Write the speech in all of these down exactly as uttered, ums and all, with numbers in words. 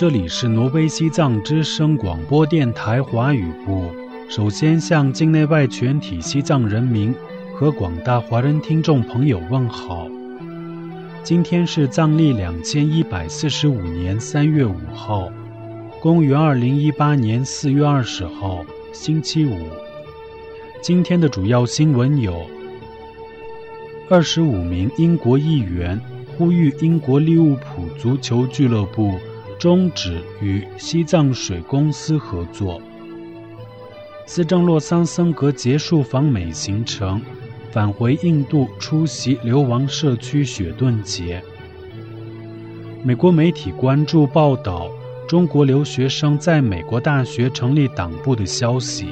这里是挪威西藏之声广播电台华语部。首先向境内外全体西藏人民和广大华人听众朋友问好。今天是藏历两千一百四十五年三月五号，公元二零一八年四月二十号，星期五。今天的主要新闻有：二十五名英国议员呼吁英国利物浦足球俱乐部终止与西藏水公司合作；司政洛桑森格结束访美行程，返回印度出席流亡社区雪顿节；美国媒体关注报道中国留学生在美国大学成立党部的消息。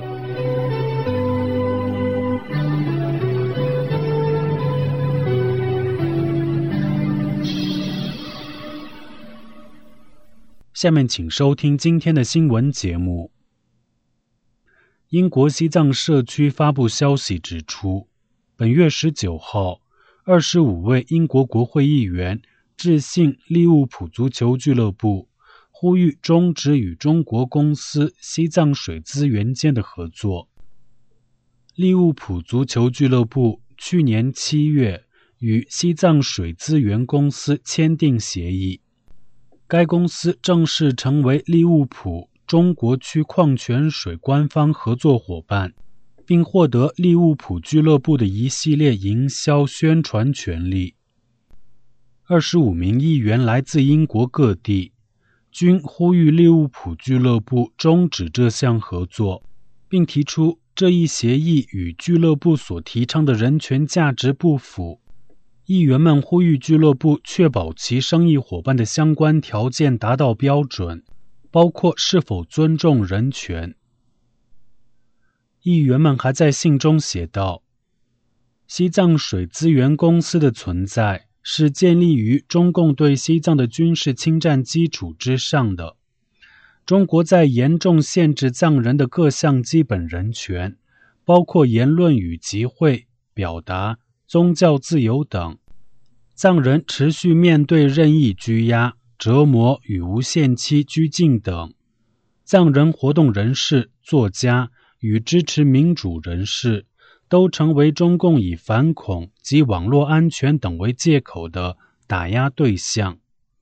下面请收听今天的新闻节目。英国西藏社区发布消息指出，本月十九号，二十五位英国国会议员致信利物浦足球俱乐部，呼吁终止与中国公司西藏水资源间的合作。利物浦足球俱乐部去年七月与西藏水资源公司签订协议，该公司正式成为利物浦中国区矿泉水官方合作伙伴，并获得利物浦俱乐部的一系列营销宣传权利。二十五名议员来自英国各地，均呼吁利物浦俱乐部终止这项合作，并提出这一协议与俱乐部所提倡的人权价值不符。议员们呼吁俱乐部确保其生意伙伴的相关条件达到标准，包括是否尊重人权。议员们还在信中写道：西藏水资源公司的存在是建立于中共对西藏的军事侵占基础之上的。中国在严重限制藏人的各项基本人权，包括言论与集会、表达、宗教自由等。藏人持续面对任意拘押、折磨与无限期拘禁等。藏人活动人士、作家与支持民主人士都成为中共以反恐及网络安全等为借口的打压对象。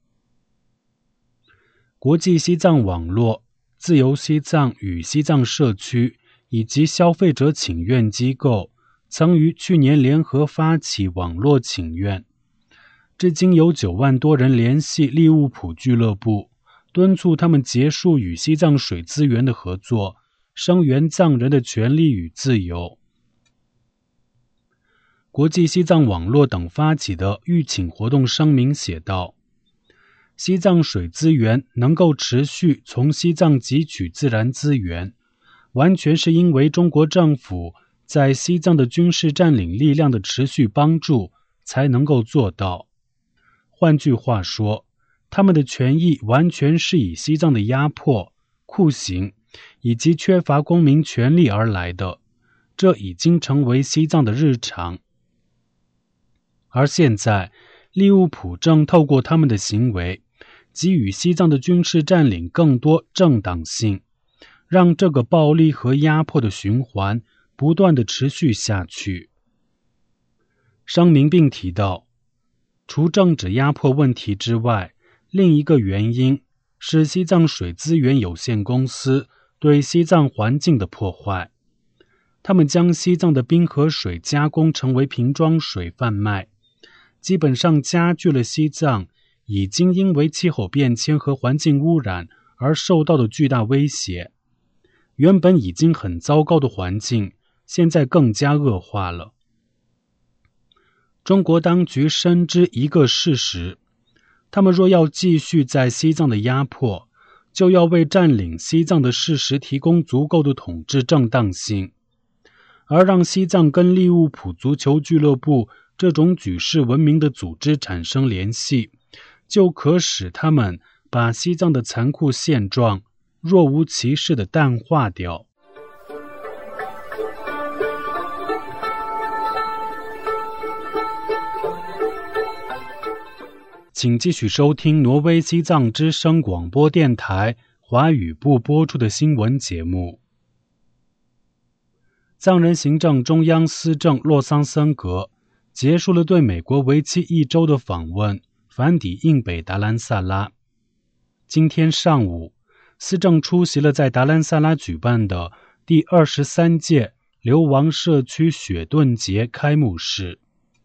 国际西藏网络、自由西藏与西藏社区以及消费者请愿机构曾于去年联合发起网络请愿，至今有九万多人联系利物浦俱乐部，敦促他们结束与西藏水资源的合作，声援藏人的权利与自由。国际西藏网络等发起的预请活动声明写道：西藏水资源能够持续从西藏汲取自然资源，完全是因为中国政府在西藏的军事占领力量的持续帮助才能够做到。换句话说，他们的权益完全是以西藏的压迫、酷刑以及缺乏公民权利而来的，这已经成为西藏的日常。而现在，利物浦正透过他们的行为，给予西藏的军事占领更多正当性，让这个暴力和压迫的循环不断地持续下去。声明并提到，除政治压迫问题之外，另一个原因是西藏水资源有限公司对西藏环境的破坏。他们将西藏的冰河水加工成为瓶装水贩卖，基本上加剧了西藏已经因为气候变迁和环境污染而受到的巨大威胁。原本已经很糟糕的环境，现在更加恶化了。中国当局深知一个事实，他们若要继续在西藏的压迫，就要为占领西藏的事实提供足够的统治正当性。而让西藏跟利物浦足球俱乐部这种举世闻名的组织产生联系，就可使他们把西藏的残酷现状若无其事地淡化掉。 请继续收听挪威西藏之声广播电台华语部播出的新闻节目。藏人行政中央司政洛桑森格结束了对美国为期一周的访问，返抵印北达兰萨拉。今天上午，司政出席了在达兰萨拉举办的第二十三届流亡社区雪顿节开幕式。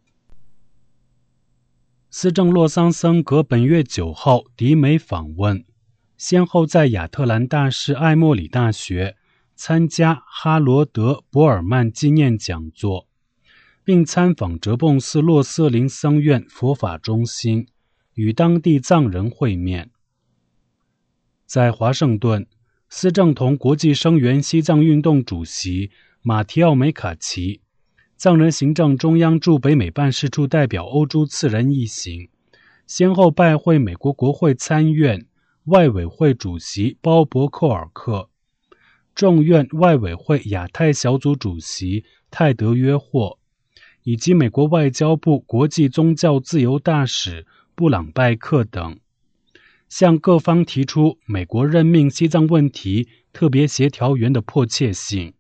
司政洛桑森格本月九号抵美访问，先后在亚特兰大市艾默里大学参加哈罗德·博尔曼纪念讲座，并参访哲蚌寺洛瑟林僧院佛法中心，与当地藏人会面。在华盛顿，司政同国际声援西藏运动主席马提奥梅卡奇、藏人行政中央驻北美办事处代表欧朱次仁一行，先后拜会美国国会参院外委会主席鲍勃·寇尔克、众院外委会亚太小组主席泰德·约霍，以及美国外交部国际宗教自由大使布朗拜克等，向各方提出美国任命西藏问题特别协调员的迫切性。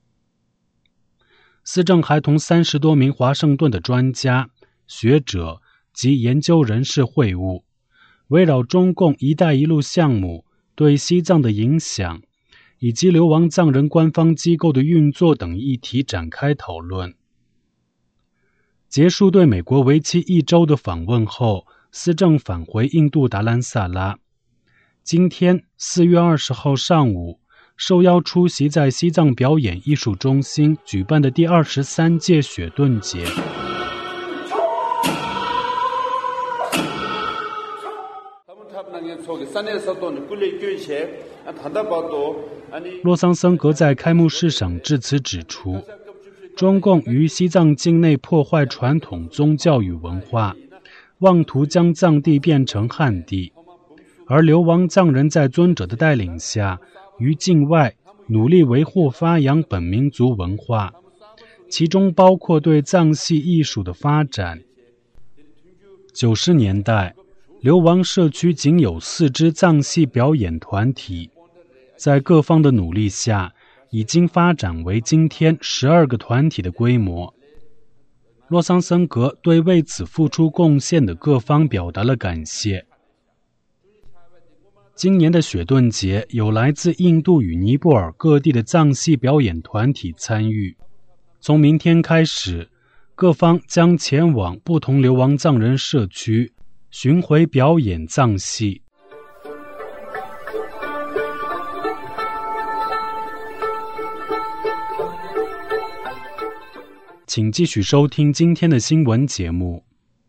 司政还同三十多名华盛顿的专家、学者及研究人士会晤，围绕中共“一带一路”项目对西藏的影响，以及流亡藏人官方机构的运作等议题展开讨论。结束对美国为期一周的访问后，司政返回印度达兰萨拉。今天四月二十号上午，受邀出席在西藏表演艺术中心举办的第二十三届雪顿节。洛桑森格在开幕式上致辞指出，中共于西藏境内破坏传统宗教与文化，妄图将藏地变成汉地，而流亡藏人在尊者的带领下于境外努力维护发扬本民族文化，其中包括对藏系艺术的发展。九十年代，流亡社区仅有四支藏系表演团体，在各方的努力下，已经发展为今天十二个团体的规模。洛桑森格对为此付出贡献的各方表达了感谢。今年的雪顿节有来自印度与尼泊尔各地的藏系表演团体参与。从明天开始，各方将前往不同流亡藏人社区巡回表演藏戏。请继续收听今天的新闻节目。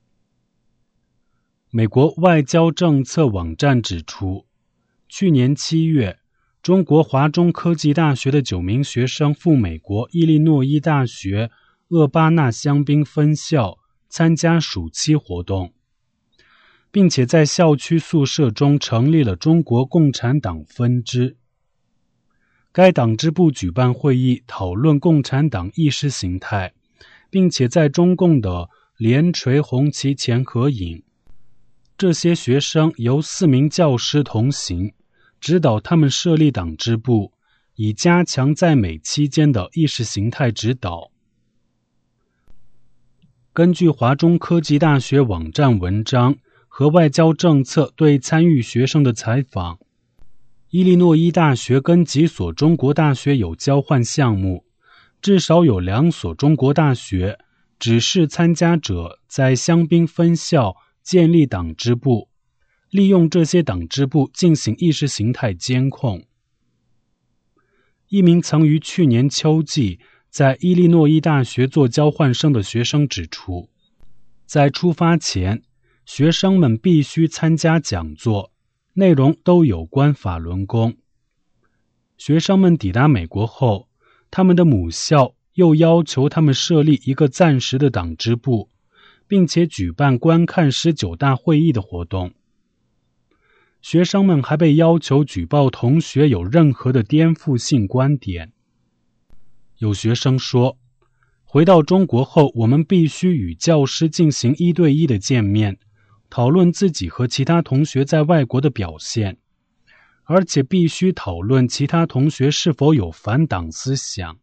美国外交政策网站指出，去年七月，中国华中科技大学的九名学生赴美国伊利诺伊大学厄巴纳香槟分校参加暑期活动，并且在校区宿舍中成立了中国共产党分支。该党支部举办会议讨论共产党意识形态，并且在中共的连垂红旗前合影。这些学生由四名教师同行，指导他们设立党支部，以加强在美期间的意识形态指导。根据华中科技大学网站文章和外交政策对参与学生的采访，伊利诺伊大学跟几所中国大学有交换项目，至少有两所中国大学指示参加者在香槟分校建立党支部，利用这些党支部进行意识形态监控。一名曾于去年秋季在伊利诺伊大学做交换生的学生指出，在出发前，学生们必须参加讲座，内容都有关法轮功。学生们抵达美国后，他们的母校又要求他们设立一个暂时的党支部，并且举办观看十九大会议的活动。学生们还被要求举报同学有任何的颠覆性观点。有学生说，回到中国后，我们必须与教师进行一对一的见面， 讨论自己和其他同学在外国的表现，而且必须讨论其他同学是否有反党思想。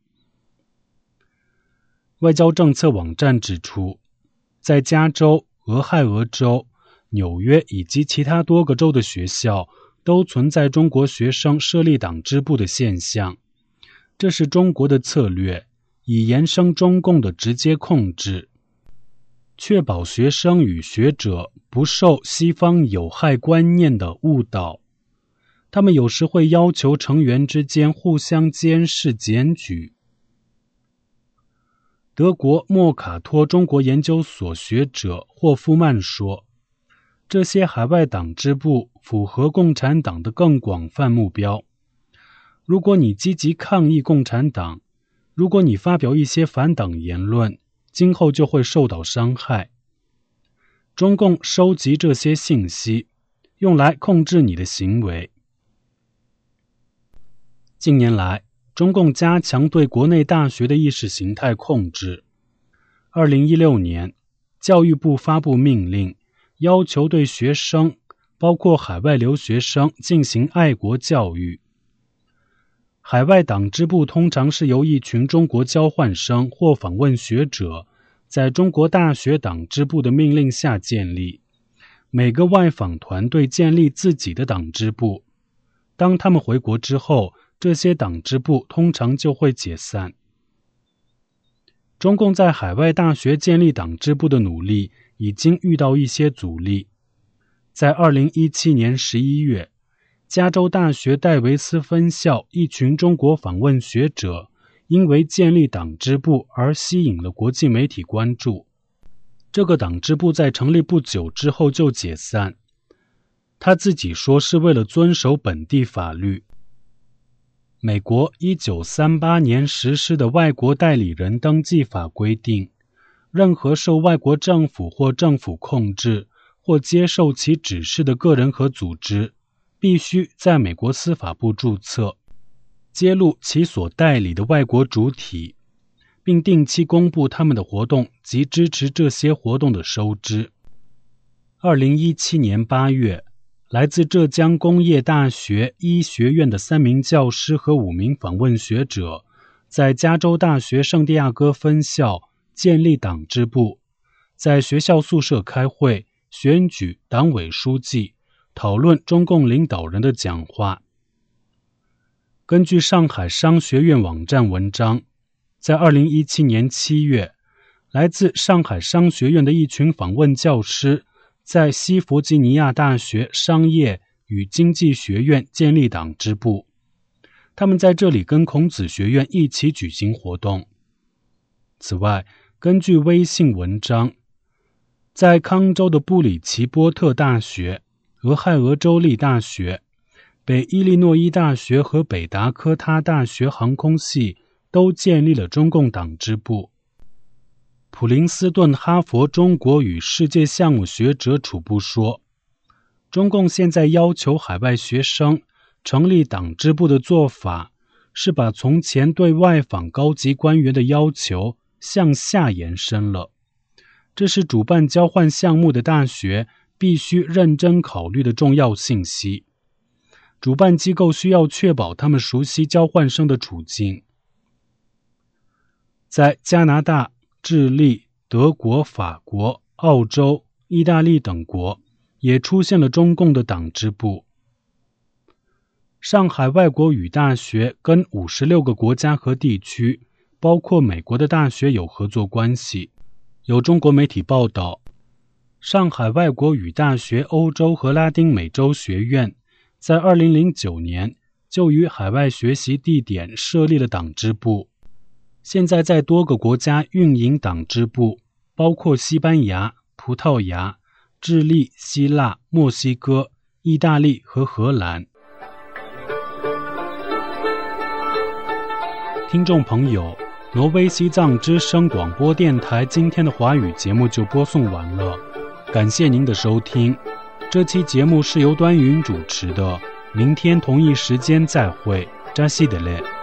外交政策网站指出，在加州、俄亥俄州、纽约以及其他多个州的学校都存在中国学生设立党支部的现象，这是中国的策略，以延伸中共的直接控制，确保学生与学者不受西方有害观念的误导。他们有时会要求成员之间互相监视检举。德国莫卡托中国研究所学者霍夫曼说，这些海外党支部符合共产党的更广泛目标。如果你积极抗议共产党，如果你发表一些反党言论，今后就会受到伤害。中共收集这些信息，用来控制你的行为。近年来，中共加强对国内大学的意识形态控制。二零一六年，教育部发布命令，要求对学生，包括海外留学生，进行爱国教育。海外党支部通常是由一群中国交换生或访问学者，在中国大学党支部的命令下建立。每个外访团队建立自己的党支部。当他们回国之后，这些党支部通常就会解散。中共在海外大学建立党支部的努力已经遇到一些阻力。在二零一七年十一月，加州大学戴维斯分校一群中国访问学者因为建立党支部而吸引了国际媒体关注。这个党支部在成立不久之后就解散。他自己说是为了遵守本地法律。美国一九三八年实施的外国代理人登记法规定，任何受外国政府或政府控制或接受其指示的个人和组织，必须在美国司法部注册，揭露其所代理的外国主体，并定期公布他们的活动及支持这些活动的收支。二零一七年八月，来自浙江工业大学医学院的三名教师和五名访问学者，在加州大学圣地亚哥分校建立党支部，在学校宿舍开会，选举党委书记，讨论中共领导人的讲话。根据上海商学院网站文章，在二零一七年七月，来自上海商学院的一群访问教师在西弗吉尼亚大学商业与经济学院建立党支部，他们在这里跟孔子学院一起举行活动。此外，根据微信文章，在康州的布里奇波特大学、俄亥俄州立大学、北伊利诺伊大学和北达科他大学航空系都建立了中共党支部。普林斯顿哈佛中国与世界项目学者楚布说，中共现在要求海外学生成立党支部的做法，是把从前对外访高级官员的要求向下延伸了。这是主办交换项目的大学必须认真考虑的重要信息。主办机构需要确保他们熟悉交换生的处境。在加拿大、智利、德国、法国、澳洲、意大利等国也出现了中共的党支部。上海外国语大学跟五十六个国家和地区，包括美国的大学有合作关系。有中国媒体报道，上海外国语大学欧洲和拉丁美洲学院在二零零九年就于海外学习地点设立了党支部，现在在多个国家运营党支部，包括西班牙、葡萄牙、智利、希腊、墨西哥、意大利和荷兰。听众朋友，挪威西藏之声广播电台今天的华语节目就播送完了，感谢您的收听。这期节目是由端云主持的，明天同一时间再会，扎西德勒。